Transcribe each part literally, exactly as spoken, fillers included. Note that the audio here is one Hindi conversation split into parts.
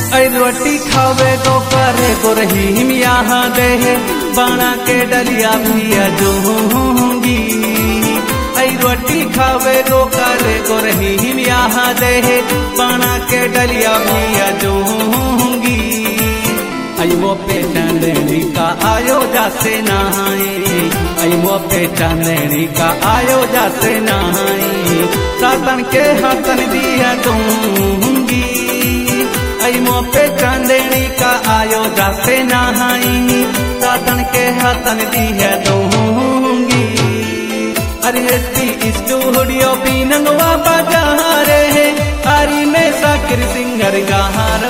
ऐ रोटी खावे तो करे को रहीम यहाँ दे बना के डलिया भी अजूंगी। ऐ रोटी खावे तो करे को रहीम यहाँ दे बना के डलिया भी अजूंगी। आई वो पे चांदनी का आयो जासे नहाए, आई वो पे चांदनी का आयो जासे नहाए, सातन के हाथन दिया दूंगी। आई वो पे चांदनी का आयो जासे नहाए, सातन के हाथन दिया दूंगी। अरे एसपी स्टूडियो भी नंगवा बाजारे है, हरी में साकिर सिंगर गहारो।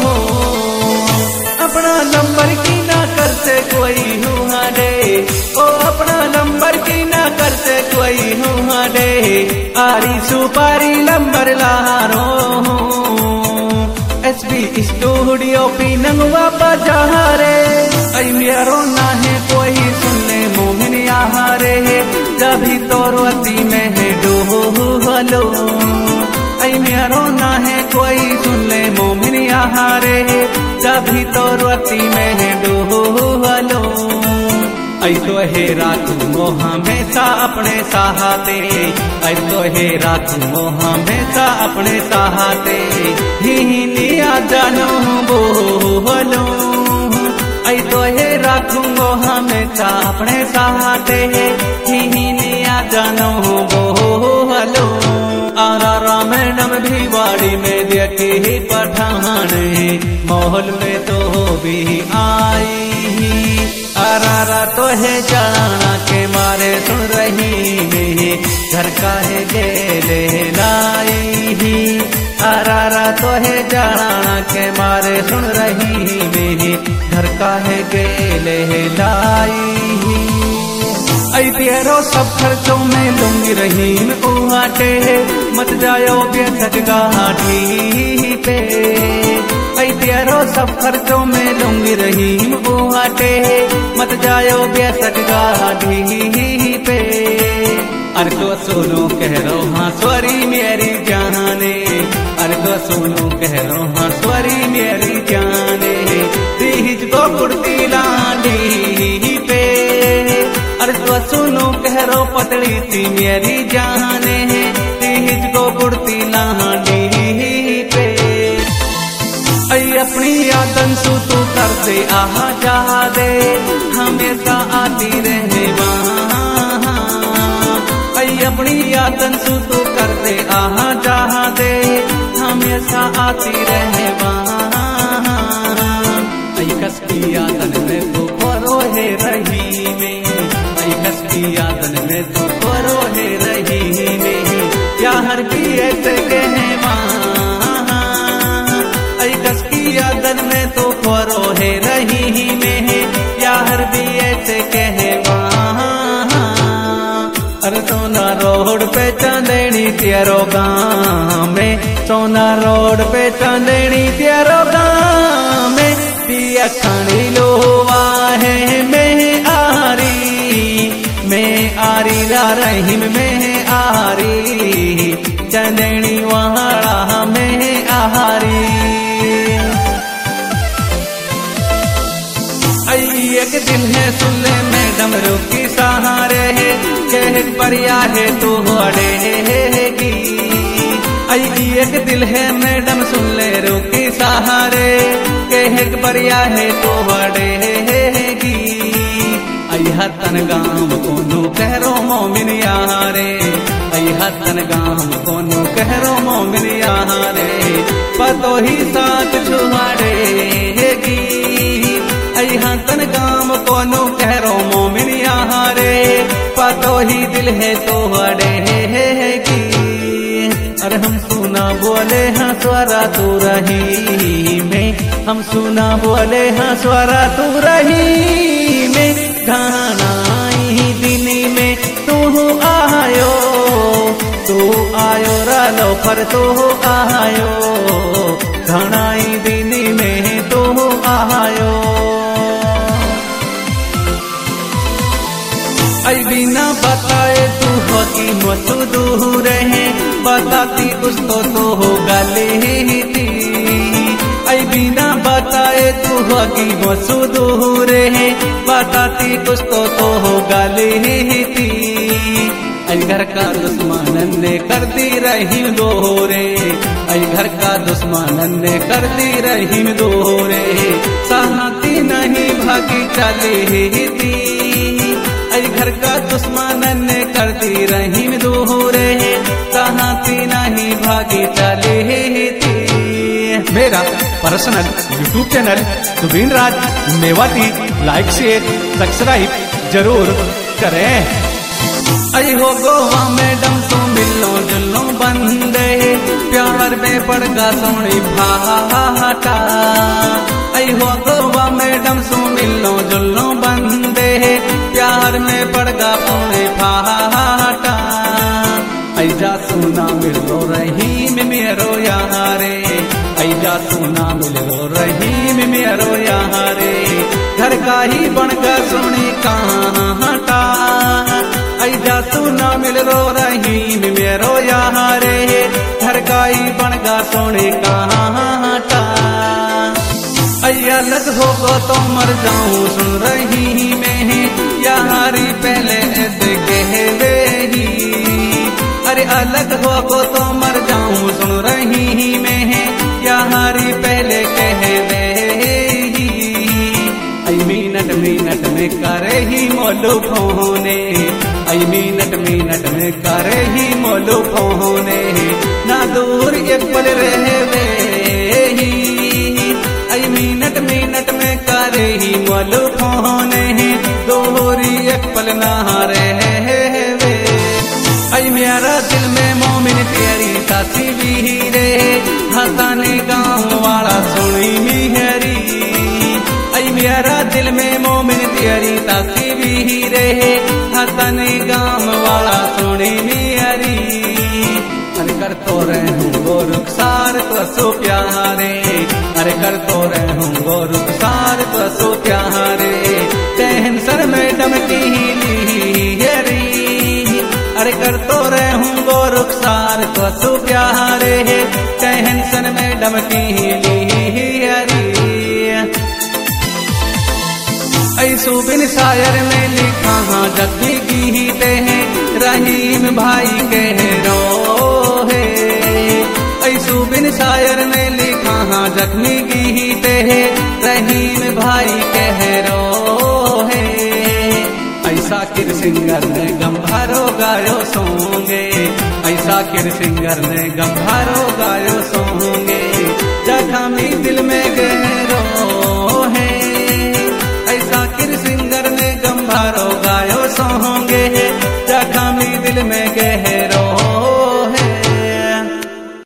अपना नंबर की ना करते कोई हुआ दे, ओ अपना नंबर की ना करते कोई हुआ दे, आरी सुपारी नंबर लारो। एसपी स्टूडियो पी नंगवा बाजारे, ऐ मेरो ना है कोई सुनने मोमिन यहाँ रे, जभी तोरवती में है डोहलो। ऐ मेरो ना है कोई सुनने मोमिन यहाँ रे, जभी तोरवती में है डोहलो। ऐ तो हे रात मोह हमेशा अपने सहाते, ऐ तो हे रात मोह हमेशा अपने सहाते, ही लिया जानो बोलो। ऐ तो हे राखूंगो हमेशा अपने सहाते, ही लिया जानो बोलो। आरा मैडम भी बाड़ी में देखे ही पठान, माहौल में तो भी आई। अरारा तो है जाना के मारे सुन रही है, घर का है गेले लाई। अरारा तो है जाना के मारे सुन रही है, घर का है गेले लाई। ऐ तेरो सब खर्चों में लूंगी रहीम उहाटे, मत जायो बेसट गाठी पे। ऐ तेरो सब खर्चों में लूंगी रहीम उहाटे, मत जायो बेसट गाठी पे। अरे तो सुनो कह रो हाँ स्वरी मेरी जाने, अरे तो सुनो कह रो हाँ स्वरी मेरी जाने, तीज को कुर्ती लाडी पे। अरे तो सुनो कह रो पतली सी मेरी जाने, तीज को कुर्ती लाडी पे। ऐ अपनी यादन सु तू कर दे आहा जा दे, हमेशा आती रहे वहाँ। ऐ अपनी यादन सु तू कर दे आहा जा दे, हमेशा आती रहे वहाँ। ऐ कसकी यादन में तू खोरो है रही में, ऐ कसकी यादन में तू खोरो है रही में, यार भी ऐसे कहे वहाँ। ऐ कसकी यादन में तू खोरो है रही में, यार भी ऐसे कहे वहाँ। अरे सोना रोड पे चांदनी तेरो गाँव में, सोना रोड पे चांदनी तेरो गाँव में, पिया खानी लोवा है मैं आरी, मैं आरी रा रहीम में आरी, चांदनी वहाड़ा में आरी। एक दिन है सुन ले मैडम रोकी सहारे, कह परिया है तू अड़ेगी। एक दिल है मैडम सुन ले रोकी सहारे, कह परिया है तू अड़ेगी। हतन गाँव कोनो कहरो मोमिन यारे, हतन गाँव कोनो कहरो मोमिन यारे, पतो ही साथ छुआड़ेगी। हतन गाँव कोनो कहरो मोमिन यारे, पतो ही दिल है तो अड़ेगी। अरे हम सुना बोले हाँ स्वरा तू रही में, हम सुना बोले हाँ स्वरा तू रही में, घनाई दिन में तू आयो, तू आयो रालो पर तू आयो, घनाई दिन में तू आयो। ऐ बिना बताए तू होती मसूदूर है, बताती उसको तो हो गली थी। ऐ बिना बताए तू होगी मसूदूरे बताती कुछ तो तो हो गली थी आई घर का दुश्मन ने कर दी रही दोरे आई घर का दुश्मन ने कर दी रही दोरे सहती नहीं भागी चली थी आई घर का दुश्मन ने कर दी रही दोरे सहती नहीं भागी चली थी। मेरा personal YouTube channel Subeen Raj Mewati like share subscribe जरूर करें। आई हो गोवा मैडम तो मिलो जुलो बंदे प्यार में पड़गा सोनी भाटा आई हो गोवा मैडम तो मिलो जुलो बंदे प्यार में पड़गा सोनी भाटा आई जा सुना मिलो रही में मेरो यारे आई जा सुना मिलो रही में मेरो यारे घर का ही बनगा सोनी कांटा आई जा सुना मिल रो रही में मेरो यारे घर का ही बनगा सोने कांटा आई अलग होगो तो मर जाऊं सुन रही में यारी पहले देखे ही अरे अलग होगो तो मर जाऊं सुन रही में यारी पहले कह दे आई मिनट मिनट में करे ही मोलू फोने आई मिनट मिनट में करे ही मोलू फोने ना दूर एक पल रहे ही आई मिनट मिनट में करे ही मोलू फोने दूरी एक पल ना रहे वे आई मेरा दिल में मोमिन तेरी सासी भी रे हंसाने गाँव वाला सुनी मिहरी आई मेरा दिल में मोमिन तेरी तासी भी रहे हंसने गाँव वाला सुनी मिहरी अरे कर तो रहूं वो रुखसार तो सो प्यारे अरे कर तो रहूं वो रुखसार तो सो प्यारे टेंशन में डमकी ली अरे कर तो रहूं वो रुखसार तो सो प्यारे टेंशन में डमकी ली ऐसो बिन शायर में लिखा हाँ जब भी गीते हैं रहीम भाई कह रो है ऐसो बिन शायर में लिखा हाँ जख्मी गीते हैं रहीम भाई कह रो है ऐसा किर सिंगर ने गंभारो गायो सोंगे ऐसा किर सिंगर ने गंभारो गायो सोंगे जख्मी दिल में गहरो है ऐसा किर सिंगर ने गंभारो